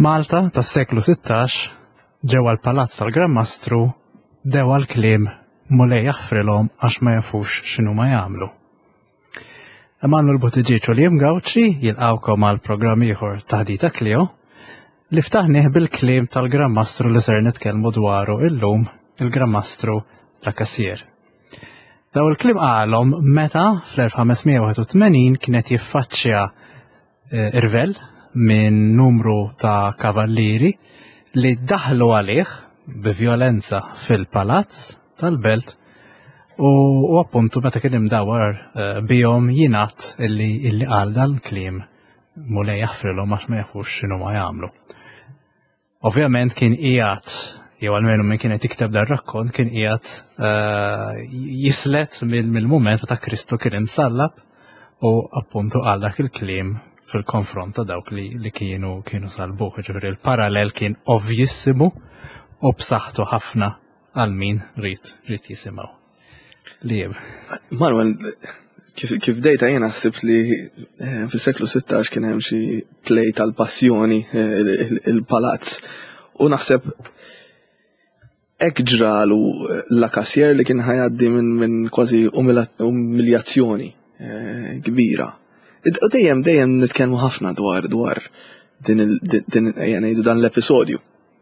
F'Malta tas-seklu 16 ġewwa l-Palazz tal-Gran Mastru dewa l-kliem mulej jaħfrilhom għax ma jafux x'inhu ma jagħmlu. Emanuel Buttigieg u Liam Gawci jilqgħukom għal programm ieħor ta' Ħdita Clio li ftaħnieh bil-kliem tal-Gran Mastru li ser nitkellmu dwaru illum il-Gran Mastru Lacassière. Daw il-kliem qalhom meta fl-1581 kienet jiffaċċja irvel minn numru ta' kavallieri li daħlu għalih b'vjolenza fil-palazz tal-belt u appuntu meta kien imdawwar bihom jingħad illi qal dal-kliem mulej jaħfrilhom għax ma jafux x'inhu ma jagħmlu. Ovvjament kien qiegħed jew almenu minn kienet jikteb dar-rakkont kien qiegħed jislet mill-mument meta Kristu kien imsallab u appuntu qal dak il-kliem fil-konfront ta' dawk li kienu salbuh. Ġifieri il-parallel kien ovvissimu u b'saħħtu ħafna għal min rid jisimgħu. Lieb. Manuel, kif bdejta jiena ħsibt li fis-seklu 16 kien hemm xi plej tal-passjoni il-palazz u naħseb hekk ġralu Lacassière li kien ħajgħaddi minn kważi umiljazzjoni kbira. Dejjem nitkellmu ħafna dwar din ngħidu dan l-episodju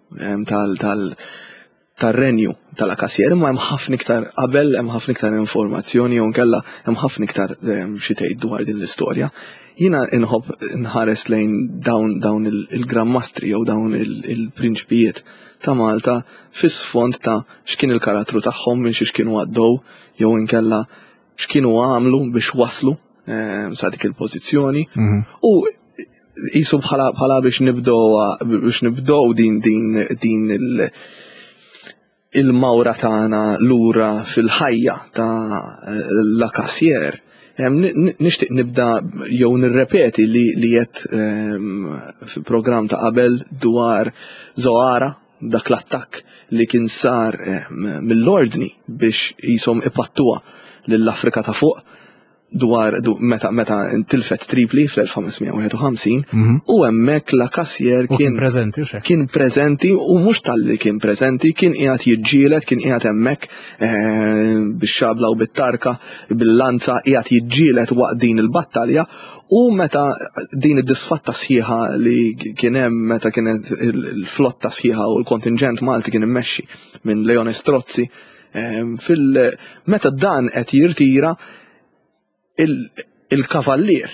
tal-renju tal-Lacassière, imma hemm ħafna iktar qabel, hemm ħafna iktar informazzjoni jew nkella hemm ħafna iktar xi tgħid dwar din l-istorja. Jiena inħobb nħares lejn dawn il-Gran Mastri jew dawn il-prinċipijiet ta' Malta fis-sfond ta' x'kien il-karattru tagħhom minn xi kienu għaddew jew inkella x'kienu għamlu biex waslu sa dik il-pożizzjoni u qisu bħala biex nibdew din il-mawra tagħna lura fil-ħajja ta' Lacassière. Nixtieq nibda jew nirrepeti li qed fil-programm ta' qabel dwar Zoara dak l-attakk li kien sar mill-ordni biex qishom ipattuha lill-Afrika ta' fuq dwar meta intilfet Tripoli fl-1551 u hemmhekk Lacassière kien preżenti u mhux talli kien preżenti, kien qiegħed jiġġieled, kien qiegħed hemmhekk bix-xabla u bit-tarka bil-lanza qiegħed jiġġieled waqt din il-battalja u meta din id-disfatta sħiħa li kien hemm meta kienet il-flotta sħiħa u l-kontingent Malti kien immexxi minn Leone Strozzi meta dan qed jirtira il-kavallier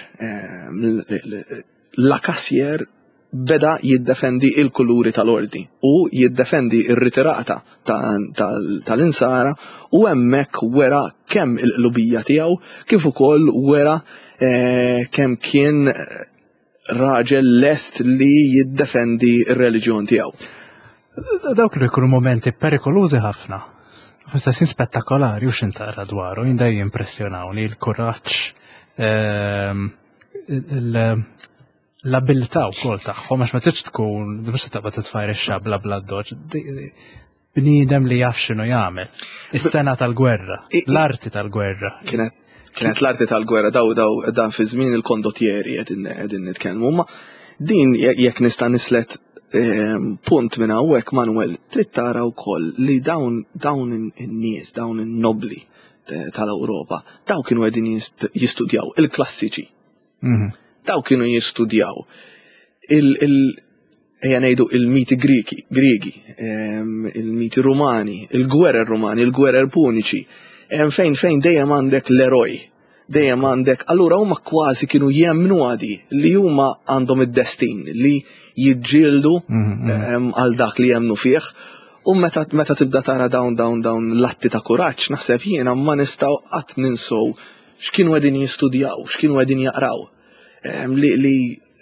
Lacassière beda jiddefendi il-kuluri tal-ordni u jiddefendi ir-ritirata tal-insara u hemmhekk wera kemm il-qlubija tiegħu kif ukoll wera kemm kien raġel lest li jiddefendi ir-reliġjon tiegħu. Dawk li jkunu momenti perikolużi ħafna. F'istessin spettakolari u x'intara dwaru, jinda jimpressjonawni l-kuraġġ, l-abilità wkoll tagħhom għax ma tridx tkun biex taqbad titfajr ix-xabla bla doġġ. Bniedem li jaf x'inhu jagħmel. Is-sena tal-gwerra, l-arti tal-gwerra. Kienet l-arti tal-gwerra dan fi żmien il-kondottieri qegħdin nitkellmu, ma din jekk nista' nislet punt minn hawnhekk Manuel, trid tara wkoll li dawn in-nies, dawn in-nobli tal-Ewropa, daw kienu qegħdin jistudjaw il-klassiċi. Daw kienu jistudjaw ngħidu il-miti Griegi, il-miti Rumani, il-gwerer Rumani, il-gwerer Puniċi. Fejn dejjem għandek l-eroj. Dejjem għandek, allura huma kważi kienu jemmnu għadi li huma għandhom id-destin li jiġġieldu għal dak li jemmnu fih u meta tibda tara dawn l-atti ta' kuraġġ naħseb jiena ma nistgħu qatt ninsew x'kienu qegħdin jistudjaw, x'kienu qegħdin jaqraw. Li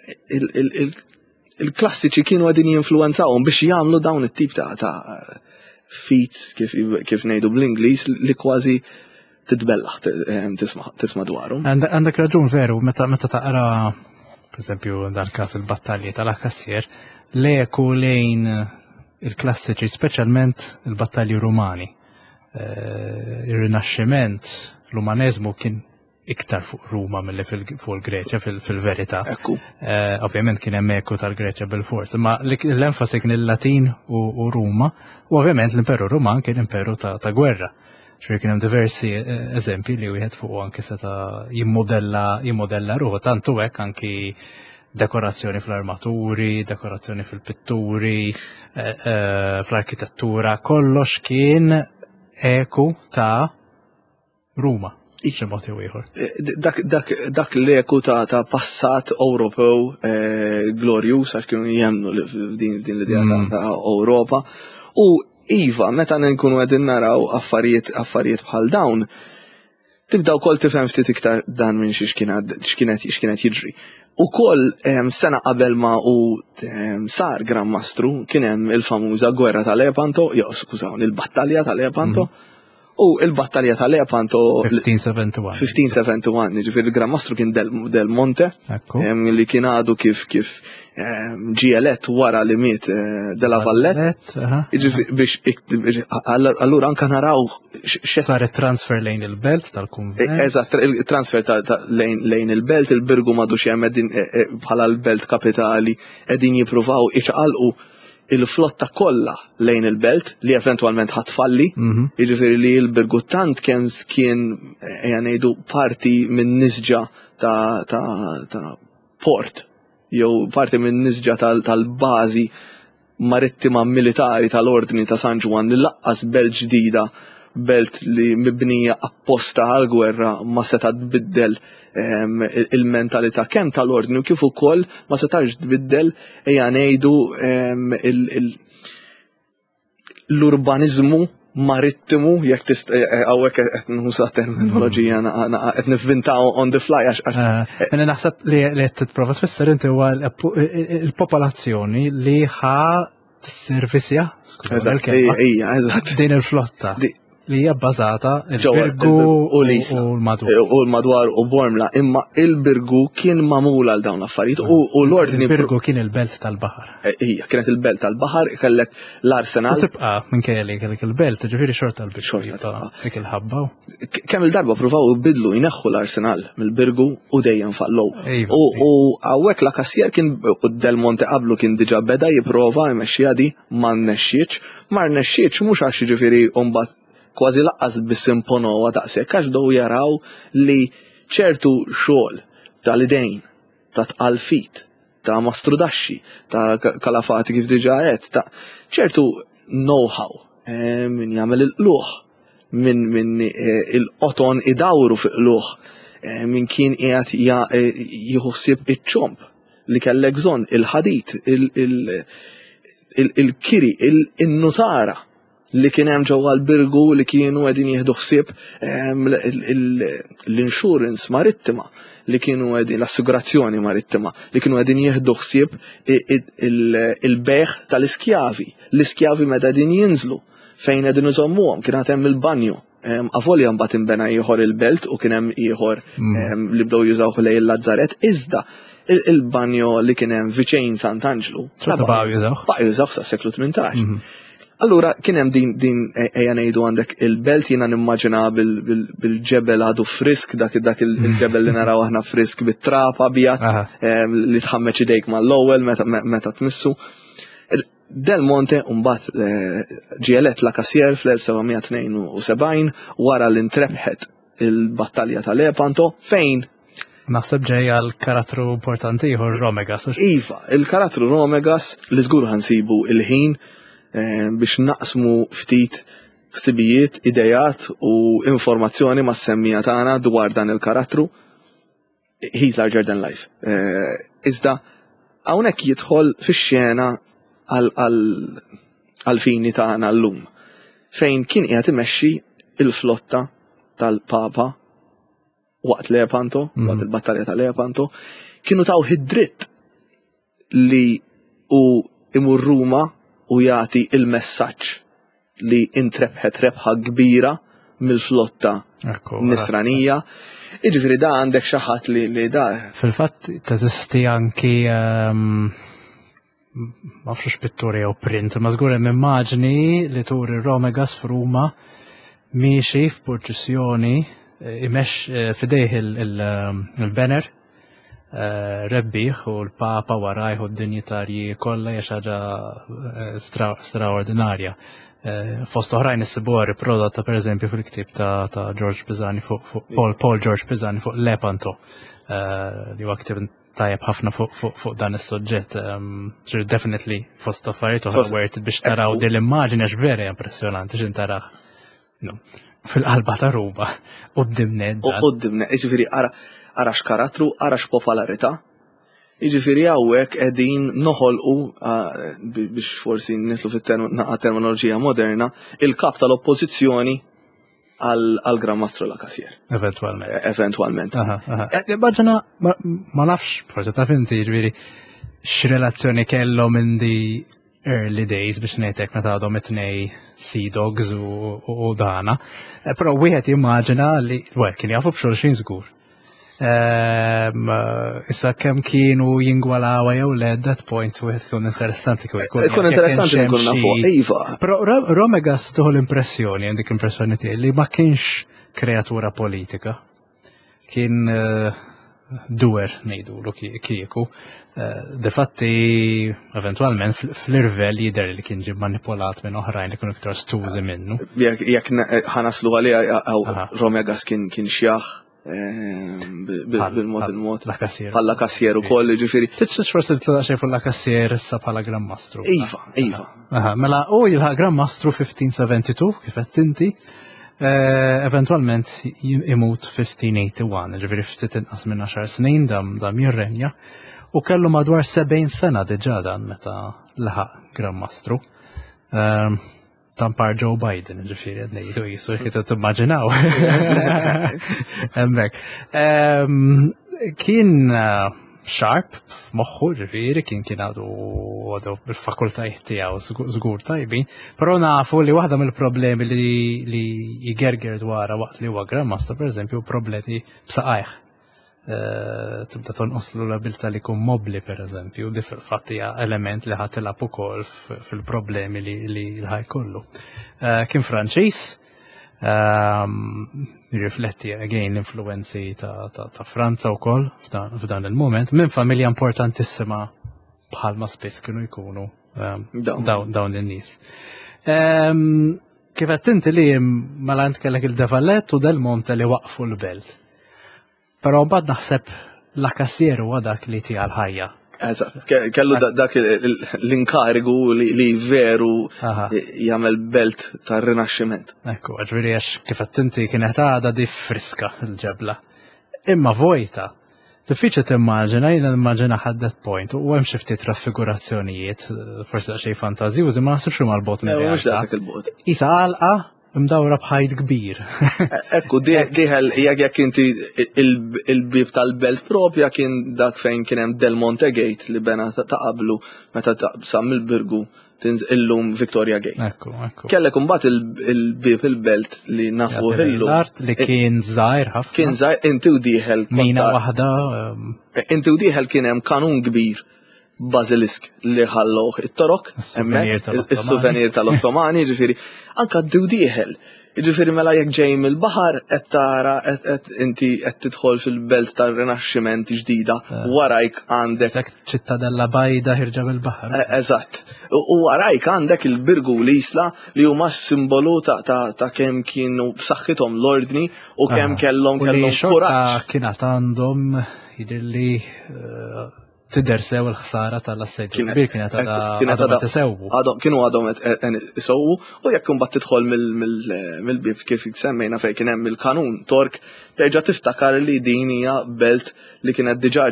il-klassiċi kienu qegħdin jinfluwenzawhom biex jagħmlu dawn it-tip ta' feats kif ngħidu bl-Ingliż li kważi titbellaħ tisma' dwarhom. Għandek raġun veru meta taqra pereżempju dal-każ il-battalji tal-Lacassière leku lejn il-klassiċi, speċjalment il-battalji Rumani. Ir-Rinaxximent, l-Umaneżmu kien iktar fuq Ruma milli fuq il-Greċja fil-verità. Ekku. Ovvjament kien hemm ekku tal-Greċja bil-fors, imma l-enfasi kien il-Latin u Ruma, u ovvjament l-Imperu Ruman kien imperu ta' gwerra. Ġifieri kien hemm diversi eżempji li wieħed fuq anke seta' jimmodella ruħu, tantu hekk anki dekorazzjoni fl-armaturi, dekorazzjoni fil-pitturi, fl-arkitettura, kollox kien eku ta' Ruma. X'imod jew ieħor. Dak l-eku ta' passat Ewropew glorjus għax kienu jemnu f'din l-idea ta' Ewropa. U iva, meta nkunu qegħdin naraw affarijiet bħal dawn, tibda wkoll tifhem ftit iktar dan minn x'kienet jiġri. Ukoll sena qabel ma sar Gran Mastru kien hemm il-famuża gwerra ta' Lepanto, il-battalja ta' Lepanto. U il-battalja ta' Lepanto 1571, ġifieri il-Gran Mastru kien Del Monte, li kien għadu kif ġie elett wara li miet Della Valletta. Allura anke naraw sar it-transfer lejn il-belt tal-kunvent. Eżatt, il-transfer lejn il-belt, il-Birgu m'għadux hemm bħala l-belt kapitali qegħdin jippruvaw iċqalqu il-flotta kollha lejn il-belt li eventwalment ħatfalli, jiġifieri li l-Birgu tant kien ngħidu parti minn nisġa ta' port, jew parti minn nisġa tal-bażi marittima militari tal-Ordni ta' San Ġwan li laqqas belt ġdida, belt li mibnija apposta għall-gwerra ma seta' tbiddel il-mentalità kemm tal-ordni u kif ukoll ma setax tbiddel ngħidu l-urbaniżmu marittimu jekk hawnhekk qed nħusa terminoloġija qed nivvintaw on the fly għax. Mela naħseb li qed tipprova tfisser inti huwa l-popolazzjoni li tisservisja eżatt din il-flotta li hija bbażata il-Birgu u l-madwar u Bormla, imma il-Birgu kien magħmul għal dawn l-affarijiet u l-ordni. Il-Birgu kien il-belt tal-baħar. Hija kienet il-belt tal-baħar, kellek l-arsenal. Tibqa' minkejja li kellek il-belt, ġifieri xorta l-Birgu dik il-ħabba. Kemm il-darba pruvaw ibidlu jneħħu l-arsenal mill-Birgu u dejjem fallgħu. U hawnhekk la Kassier kien Del Monte qablu kien diġà beda jipprova jmexxiha di ma rnexxietx mhux għax jiġifieri mbagħad kważi laqqas biss imponowa daqshekk għax dew jaraw li ċertu xogħol tal-idejn, ta' tqalfit, ta' mastrudaxxi, ta' kalafati kif diġà qed, ta' ċertu know-how min jagħmel il-qluħ, min il-qoton idawru fi qluħ, min kien qiegħed jieħu ħsieb iċ-ċomp li kellek bżonn il-ħadid, il-kiri, in-nutara li kien hemm ġewwa l-Birgu li kienu qegħdin jieħdu ħsieb l-insurance marittima li kienu qegħdin l-assigurazzjoni marittima li kienu qegħdin jieħdu ħsieb il-beħ tal-iskjavi. L-iskjavi meta qegħdin jinżlu fejn qegħdin iżommuhom kien hemm il-banju. Avolja mbagħad inbena ieħor il-belt u kien hemm ieħor li bdew jużawh lejn il-Lazzaret iżda il-banjo li kien hemm viċejn Sant'Angelo. Baqa' jużawh sas-seklu 18. Allura kien hemm din ejja ngħidu għandek il-belt jiena nimmaġina bil-ġebel għadu frisk dak il-ġebel li naraw aħna frisk bit-trapa bijat li tħammeġ idejk mal-ewwel meta tmissu. Del Monte mbagħad ġie elett la Kassier fl-1772 wara li ntrebħet il-battalja ta' Lepanto fejn naħseb ġejja l-karattru importanti ieħor Romegas. Iva, il-karattru Romegas li żgur ħansibu il-ħin biex naqsmu ftit ħsibijiet, idejat u informazzjoni ma' semmija tagħna dwar dan il-karattru. He's larger than life. Iżda hawnhekk jidħol fix-xena għal-fini tagħna llum fejn kien qiegħed imexxi il-flotta tal-Papa waqt Lepanto, waqt il-battalja ta' Lepanto, kienu taw id-dritt li imur Ruma u jagħti il-messaġġ li intrebħet rebħa kbira mill-flotta nisranija. Jiġifieri da għandek xi ħadd li da. Fil-fatt teżisti anki ma nafx pittori jew print, ma żgur hemm immaġni li turi Romegas f'Ruma miexi f'proċessjoni imex fidejh il-banner rebbieħ u l-papa warajh u d-dinjitarji kollha hija xi ħaġa straordinarja. Fost oħrajn issibuha riprodotta pereżempju fil-ktieb ta' George Pisani fuq Paul George Pisani fuq Lepanto li huwa ktieb tajjeb ħafna fuq dan is-suġġett. Definitely fost affarijiet oħra worth biex taraw din l-immaġini għax vera impressjonanti x'in taraħ. Fil-qalba ta' Ruba quddiem Quddiem jiġifieri ara x'karattru, ara x'popolarità. Jiġifieri hawnhekk qegħdin noħolqu biex forsi nitlu fit-terminoloġija moderna il-kap tal-oppożizzjoni għal-Gran Mastro Lacassiere. Eventualment. Baġġana ma nafx, forsi taf inti jiġifieri x'relazzjoni kellhom minn di early days biex ngħidlek meta għadhom it-tnej Sea Dogs u dana. Però wieħed jimmaġina li kien jafu b'xulxin żgur. Issa kemm kienu jingwalaw jew le at that point wieħed kun interessanti Kun interessanti nkun nafu. Iva. Però Romegas tuħu l-impressjoni, għandik impressjoni tiegħi li ma kienx kreatura politika. Kien doer ngħidulu kieku. Difatti eventualment fl-irvel jidher li kien ġie manipulat minn oħrajn li kienu iktar stużi minnu. Jekk ħanaslu għalija Romegas kien xjaħ bil-mod bħala kassier ukoll ġifieri. Titx forsi titla' xejn fuq Lacassiere issa bħala Gran Mastru. Iva. Mela jilħaq Gran Mastru 1572 kif qed inti. Eventualment imut 1581, ġifieri ftit inqas minn 10 snin dam jirrenja u kellu madwar 70 sena diġà dan meta laħaq Gran Mastru. Tampar Joe Biden, ġifieri qed ngħidu qisu kif timmaġinaw. Hemmhekk. Kien sharp f'moħħu ġifieri kien għadu bil-fakultajiet tiegħu żgur tajbin, però nafu li waħda mill-problemi li jgerger dwarha waqt li huwa Gran Master pereżempju problemi b'saqajh. Tibda tonqoslu l-abilta li jkun mobbli pereżempju, di fil-fatt hija element li ħadd ilab ukoll fil-problemi li ħajkollu. Kien Franċiż, jirrifletti again l-influenzi ta' Franza wkoll f'dan il-moment minn familja importantissima bħalma spiss kienu jkunu dawn in-nies. Kif qed inti li mela int kellek il-Devallet u Del Monte li waqfu l-belt. Però mbagħad naħseb Lacassiere huwa dak li tiegħu l-ħajja. Kellu dak l-inkarigu li veru jagħmel belt tar-rinaxximent. Ekku, ġifieri għax kif qed inti kienet għadha di friska l-ġebla. Imma vojta. Diffiċli timmaġina, jiena nimmaġina ħadd that point u hemm xi ftit raffigurazzjonijiet, forsi daqsxejn fantażjużi ma naħsibx huma l-bot minn mhux dak il-bot. Isa għalqa mdawra bħajt kbir. Ekku, diħel jekk inti il-bib tal-belt propja kien dak fejn kien hemm Del Monte Gate li bena ta' qablu meta taqsam il-Birgu illum Victoria Gate. Ekku. Kellek imbagħad il-bib il-belt li nafu illum. L-art li kien żgħir ħafna. Kien żgħir inti u dieħel. Mina waħda. Inti u dieħel kien hemm kanun kbir. Basilisk li ħalloh it-torok, is-suvenir tal-Ottomani, ġifieri, anke d-dieħel. Ġifieri mela jekk ġej mill-baħar qed tara inti qed tidħol fil-belt tar-rinaxximent ġdida, warajk għandek ċittadella bajda ħirġa mill-baħar. Eżatt. U warajk għandek il-Birgu l-Isla li huma s-simbolu ta' kemm kienu b'saħħithom l-ordni u kemm kellhom kuraġġ. Kienet għandhom jidhirli tidher sew il-ħsara tal-assedju. Kienet għadhom tisewwu. Kienu għadhom isewwu u jekk imbagħad tidħol mill-bib kif semmejna fejn kien hemm il-kanun tork terġa' tiftakar li din hija belt li kienet diġà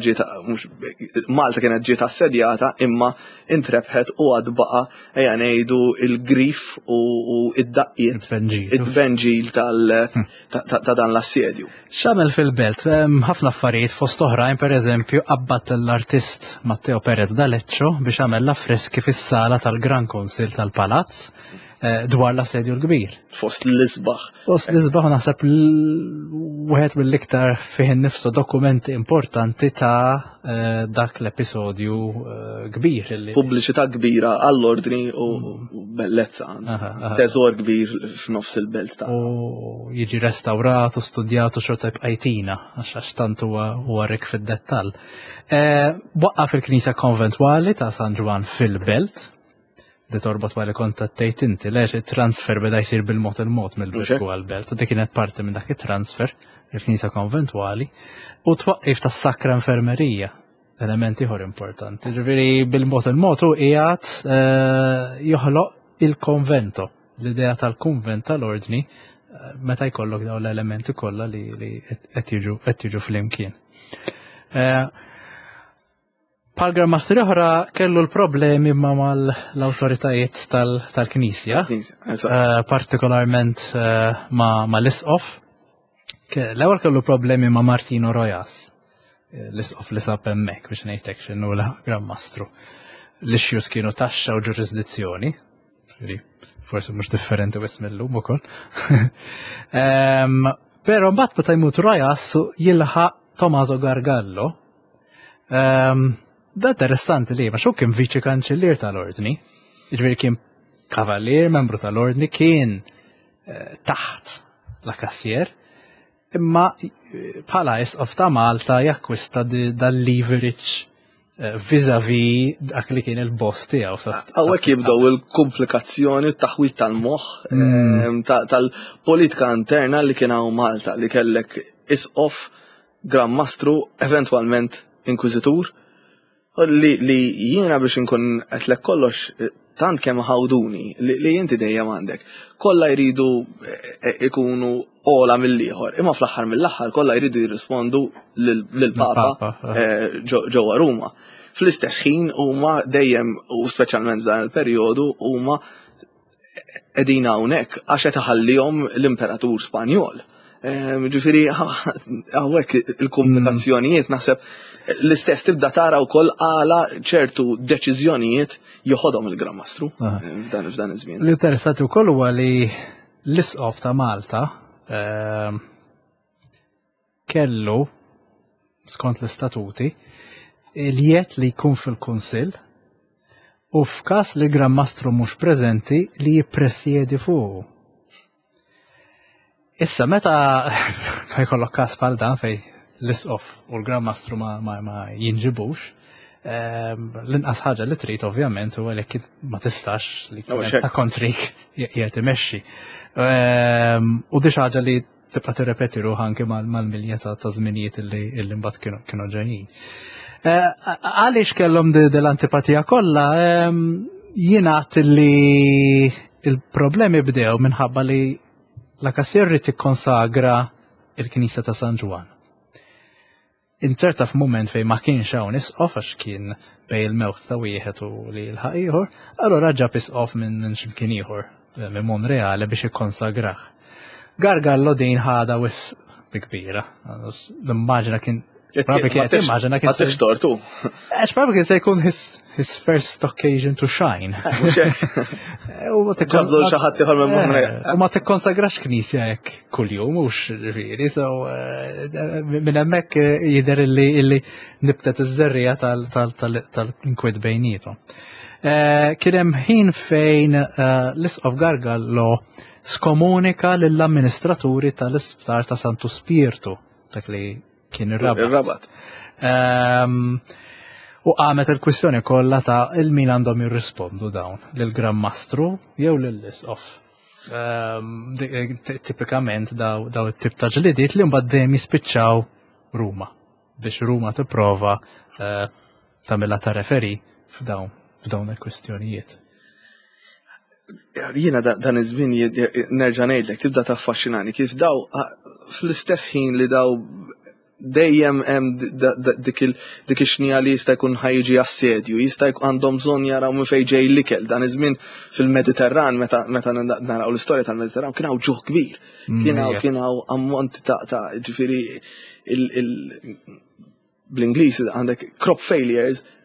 Malta kienet ġiet assedjata imma intrebħet u għad baqa' ejja ngħidu il-grif u id-daqqiet id-benġil ta' dan l-assedju. X'għamel fil-belt? Ħafna affarijiet fost oħrajn pereżempju qabad l-artist Matteo Perez d'Aleccio biex għamel affreski fis-sala tal-Gran Konsil tal-Palazz dwar l-assedju l-kbir. Fost l-isbaħ. Fost l-isbaħ naħseb wieħed mill-iktar fih nifsu dokumenti importanti ta' dak l-episodju kbir. Pubbliċità kbira għall-ordni u bellezza. Teżor kbir f'nofs il-belt ta' u jiġi restawrat u studjat u xorta bqajtina għax tant huwa rik fid-dettall. Waqqa fil-Knisja Konventwali ta' San Ġwan fil-Belt. Di torbot ma li kontattejt inti, lex il-transfer beda jisir bil-mot mill-Belt għal-Belt. Dik kienet parti minn dak il-transfer, il-Knisja Konventwali, u twaqqif ta' sakra infermerija, elementi ħor importanti. Ġifiri bil-mot u qiegħed joħloq il-konvento, l-idea tal-konvent tal-ordni, meta jkollok daw l-elementi kollha li qed jiġu fl-imkien. Pal-Grammaster oħra kellu l-problemi ma mal-autoritajiet tal-Knisja, partikolarment ma l-Isqof. L-ewwel kellu problemi ma Martino Rojas, l-Isqof li sab hemmhekk biex ngħidlek x'inhu l-Grammastru. L-issues kienu taxxa u ġurisdizzjoni, forsi mhux differenti wis millum ukoll. Però mbagħad meta jmut Rojas jilħaq Tommaso Gargallo. Da interessanti li, ma xo kien viċi kanċellier tal-ordni, ġveri kien kavallier, membru tal-ordni, kien taħt la kassier, imma bħala Isqof ta' Malta jakkwista dal-leverage vis-a-vis dak li kien il-boss tiegħu. Hawnhekk jibdew il-komplikazzjoni t-taħwit tal-moħħ tal-politika interna li kien hawn Malta li kellek Isqof, Grammastru, eventwalment inkwiżitur. Li jiena biex inkun qedlek kollox tant kemm ħawduni li inti dejjem għandek. Kollha jridu ikunu ola mill-ieħor, imma fl-aħħar mill-aħħar kollha jridu jirrispondu lill-Papa ġewwa Ruma. Fl-istess ħin huma dejjem u speċjalment f'dan il-perjodu huma qegħdin hawnhekk għax qed iħallihom l-Imperatur Spanjol. Ġifieri hawnhekk il-komplikazzjonijiet naħseb l-istess tibda tara wkoll għala ċertu deċiżjonijiet joħodhom il-Grammastru f'dan iż-żmien. L-interessanti wkoll huwa li l-Isqof ta' Malta kellu skont l-istatuti il-jiet li jkun fil-Kunsill u f'każ li Grammastru mhux preżenti li jippresjedi fuq. Issa meta jkollok każ bħal dan fejn l-Isqof u l-Grammastru ma jinġibux, l-inqas ħaġa li trid ovvjament u għalhekk ma tistax li ta' kontrik qiegħed imexxi. U di ħaġa li tibqa' tirrepeti ruħ anke mal-milja ta' żminijiet illi mbagħad kienu ġejjin. Għaliex kellhom dil-antipatija kollha, jingħad li il-problemi bdew minħabba li la kassier rid tikkonsagra il-Knisja ta' San Ġwan. Inċerta f'mument fejn ma kienx hawn Isqof għax kien bejn il-mewt ta' wieħed u li l-ħaq ieħor, allura ġab Isqof minn x'imkien ieħor minn Monreale biex ikkonsagrah. Gargallo din ħada wis kbira. L-immaġina kien probably kien immaġina kien se stortu. Probably kien se jkun his first occasion to shine. Ġabdu xi ħadd ieħor minn Monreale. U ma tikkonsagrax knisja hekk kuljum mhux ġifieri, so minn hemmhekk jidher illi nibtet iż-żerrija tal-inkwiet bejniethom. Kien hemm ħin fejn l-Isqof Gargallo skomunika lill-amministraturi tal-Isptar ta' Santu Spiritu dak li kien ir-Rabat. U qamet il-kwistjoni kollha ta' il-min għandhom jirrispondu dawn lill-Grammastru jew lill-Isqof. Tipikament daw it-tip ta' ġlidiet li mbagħad dejjem jispiċċaw Ruma biex Ruma tipprova tagħmilha ta' referi f'dawn il-kwistjonijiet. Jiena dan iż-żmien nerġa' ngħidlek tibda taffaxxinani kif daw fl-istess ħin li daw dejjem hemm dik ix-xnija li jista' jkun ħajġi assedju, jista' għandhom bżonn jaraw minn fejn ġej l-ikel. Dan iż-żmien fil-Mediterran meta naraw l-istorja tal-Mediterran kien hawn ġuħ kbir. Kien hawn ammonti ta' ġifieri bl-Ingliż għandek crop failures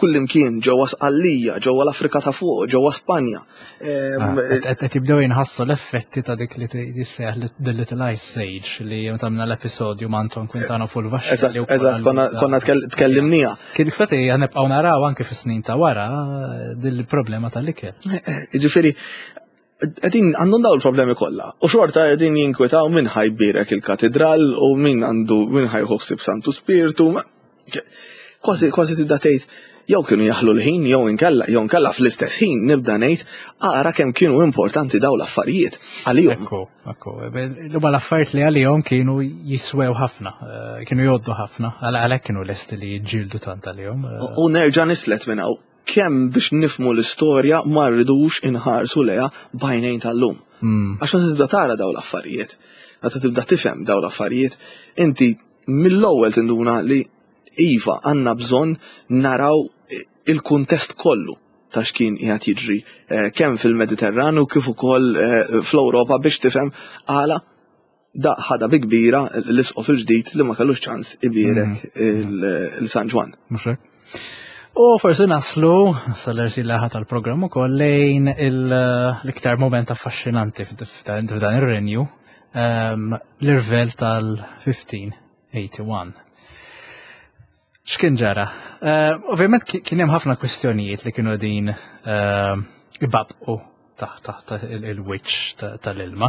kullimkien ġewwa Sqallija, ġewwa l-Afrika ta' fuq, ġewwa Spanja. Qed jibdew jinħassu l-effetti ta' dik li tissejjaħ The Little Ice Age li tamna l-episodju ma' Anton Quintana fuq il-vaxxa. Eżatt, konna tkellimnija. Kien feti ħanibqgħu naraw anke fis-snin ta' wara dil-problema tal-ikel. Jiġifieri, għedin għandhom daw il-problemi kollha. U xorta għedin jinkwetaw minn ħajbirek il-katedral u minn ħajħossib Santu Spiritu. Kważi tibda tgħid jew kienu jaħlu l-ħin jew inkella fl-istess ħin nibda ngħid ara kemm kienu importanti daw l-affarijiet għalihom. Ekku. L-huma l-affarijiet li għalihom kienu jiswew ħafna, kienu jgħoddu ħafna, għalhekk kienu lesti li jġildu tant għalihom. U nerġa' nislet minn hawn kemm biex nifmu l-istorja ma rridux inħarsu leha bajnejn tal-lum. Għax ma tibda tara daw l-affarijiet, meta tibda tifhem daw l-affarijiet, inti mill-ewwel tinduna li iva għandna bżonn naraw il-kuntest kollu ta' x'kien qiegħed jiġri kemm fil-Mediterran u kif ukoll fl-Ewropa biex tifhem għala ħada bi kbira l-isqof il-ġdid li ma kellux ċans ibierek il-San Ġwan. U forsi naslu sal-ersi laħat tal-programm ukoll lejn l-iktar moment affaxxinanti f'dan ir-renju l-irvel tal-1581. X'kien ġara? Ovvjament kien hemm ħafna kwistjonijiet li kienu din ibabqu taħt il-wiċċ tal-ilma.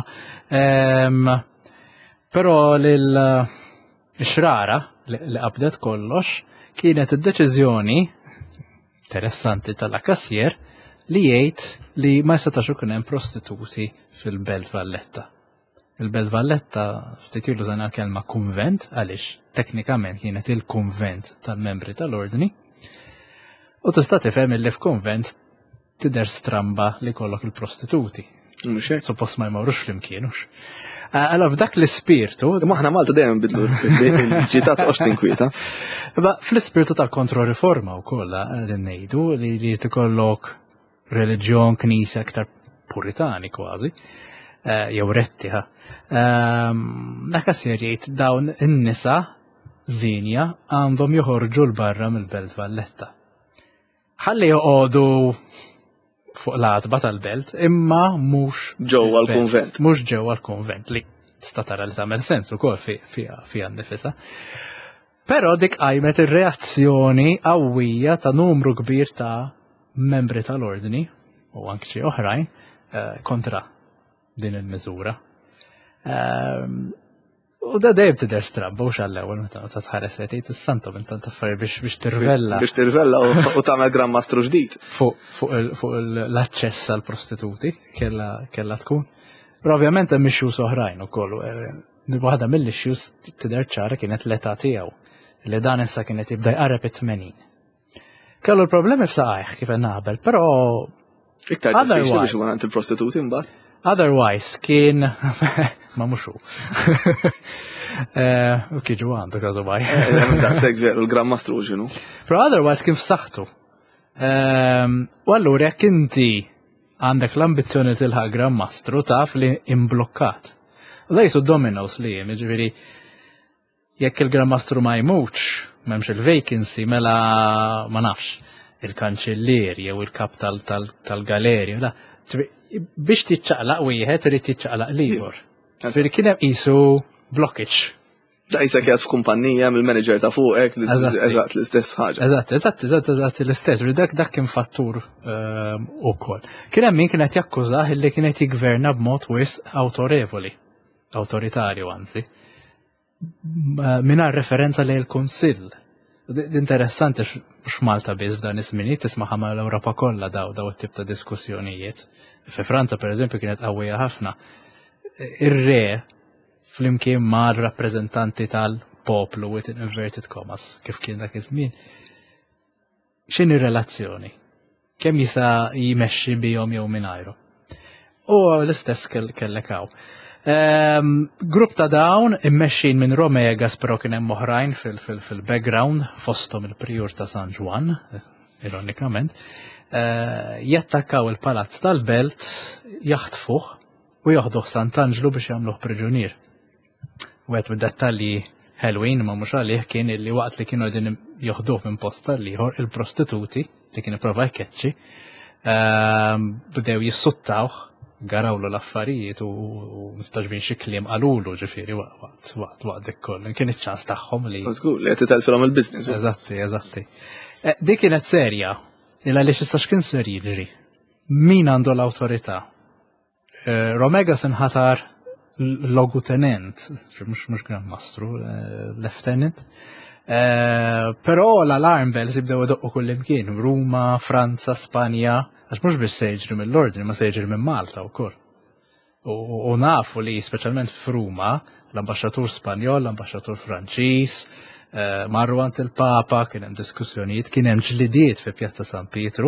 Però l-xrara li qabdet kollox kienet id-deċiżjoni interessanti tal-Lacassière li jgħid li ma setax ikun hemm prostituti fil-Belt Valletta. Il-Belt Valletta ftit ilu żgħar kelma kunvent għaliex teknikament kienet il-kunvent tal-membri tal-ordni u tista' tifhem illi f'kunvent tidher stramba li jkollok il-prostituti. Suppost ma jmorrux flimkienux. Allora f'dak l-ispirtu. Ma aħna Malta dejjem bidlu l-ġitat Austin kwieta. Fl-ispirtu tal-kontroriforma wkoll qegħdin ngħidu li jrid ikollok reliġjon knisja aktar puritani kważi, jew rettiħa. Lacassière jgħid dawn in-nisa żinja għandhom joħorġu l-barra mill-Belt Valletta. Ħalli joqogħdu fuq l-għatba tal-belt, imma mhux ġewwa l-kunvent. Mhux ġewwa l-kunvent li tista' tara li tagħmel sens ukoll fiha nnifisha. Però dik qajmet ir-reazzjoni qawwija ta' numru kbir ta' membri tal-ordni u anke xi oħrajn kontra din il-miżura. U da dejjem tidher strabba u xall-ewwel meta tħares qed tgħid is-santa minn tant affarijiet biex tirvella. Biex tirvella u tagħmel Gran Mastru ġdid. Fuq l-aċċess għall prostituti kellha tkun. Però ovvjament hemm issues oħrajn ukoll. Waħda mill-issues tidher ċara kienet l-età tiegħu li dan issa kienet jibda jqareb it-80. Kellu l-problemi f'saqajh kif naqbel, però iktar diffiċli biex għand il-prostituti mbagħad. Otherwise kien ma mhux hu. Kiġu għandu każomaj. Daqshekk veru l-Gran Mastru x'inhu. Però otherwise kien f'saħħtu. U allura jekk inti għandek l-ambizzjoni tilħaq Gran Mastru taf li imblokkat. U dejsu dominos li hemm, jiġifieri jekk il-Gran Mastru ma jmutx, m'hemmx il-vacancy mela ma nafx il-kanċellier jew il-kap tal-galerja. Biex tiċċaqlaq wieħed irid tiċċaqlaq ieħor. Ġifieri kien hemm qisu blockage. Dajsa kienet f'kumpanija mill-manager ta' fuqek eżatt l-istess ħaġa. Eżatt l-istess. Dak kien fattur ukoll. Kien hemm min kienet jakkużah illi kienet jiggverna b'mod wisq awtorevoli, awtoritarju anzi, mingħajr referenza lejn il-Kunsill. Interessanti x'Malta biss f'dan iż-żmien tisma' ħamal l-Ewropa kollha daw it-tip ta' diskussjonijiet. Fi Franza pereżempju kienet qawwija ħafna. Ir-re flimkien ma' rappreżentanti tal-poplu with inverted commas kif kien dak iż-żmien. X'inhi relazzjoni? Kemm jista' jmexxi bihom jew mingħajru? U l-istess kellek hawn. Grupp ta' dawn immexxin minn Romegas però kien hemm oħrajn fil-background fosthom il-Prijur ta' San Ġwan, ironikament, jattakkaw il-palazz tal-Belt, jaħtfuh u jaħduh Sant'Angelo biex jagħmluh priġunier. U għed bid-dettalji ħelwin ma mhux għalih kien illi waqt li kienu qegħdin joħduh minn posta l-ieħor il-prostituti li kien ipprova jkeċċi bdew jissuttawh garawlu l-affarijiet u mistaġbin xi kliem qalulu ġifieri waqt dik kollu. Kien iċ-ċans tagħhom li. Żgur li qed itelfilhom il-business. Eżatti. Dik kienet serja, il għaliex issa x'kien ser jiġri. Min għandu l-awtorità? Romegas inħatar logutenent, mhux Grand Mastru, lieutenant. Però l-alarm bells jibdew idoqqu kullimkien, Ruma, Franza, Spanja, għax mhux biex se jiġri mill-ordni, ma se jiġri minn Malta wkoll. U nafu li speċjalment f'Ruma, l-ambaxxatur Spanjol, l-ambaxxatur Franċiż, marru għand il-Papa, kien hemm diskussjonijiet, kien hemm ġlidiet fi Pjazza San Pietru,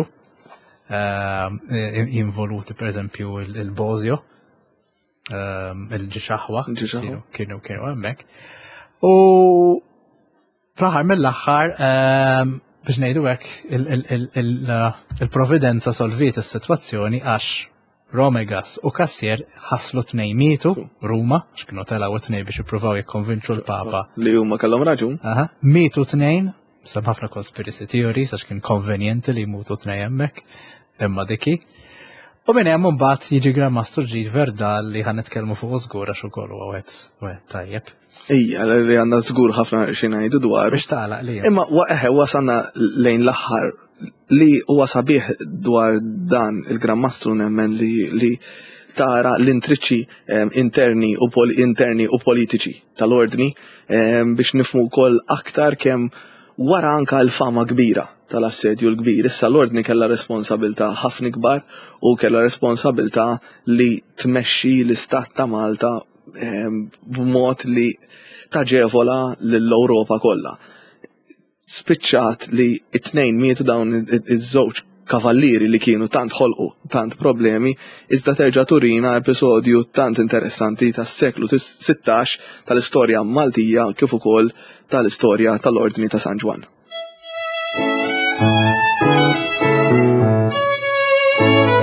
involuti pereżempju il-Bozio, il-ġixaħwa, kienu hemmhekk. U fl-aħħar mill-aħħar biex ngħidu hekk il-Providenza solviet is-sitwazzjoni għax Romegas u Cassier ħaslu tnejn mietu Ruma, għax kienu telgħu tnejn biex jippruvaw jikkonvinċu l-Papa. Li huma kellhom raġun. Mietu tnejn, sem ħafna conspiracy theories għax kien konvenjenti li jmutu tnejn hemmhekk, imma diki. U minn hemm imbagħad jiġi Grand Master ġid Verdal li ħan nitkellmu fuq żgur għax ukoll huwa wieħed tajjeb. Ejja, li għandna żgur ħafna xi ngħidu dwar. Biex tagħlaq li. Imma wasanna lejn l-aħħar li huwa sabiħ dwar dan il-Grand Mastru nemmen li tara l-intriċċi interni u politiċi tal-ordni biex nifhmu wkoll aktar kemm wara anka l-fama kbira tal-assedju l-kbir. Issa l-ordni kellha responsabilità ħafna kbar u kellha responsabilità li tmexxi l-istat ta' Malta b'mod li taġevola lill-Ewropa kollha. Spiċċat li t-tnejn mietu dawn iż-żewġ kavallieri li kienu tant ħolqu tant problemi, iżda terġa' turina episodju tant interessanti tas-seklu 16 tal-istorja Maltija kif ukoll tal-istorja tal-Ordni ta' San Ġwan.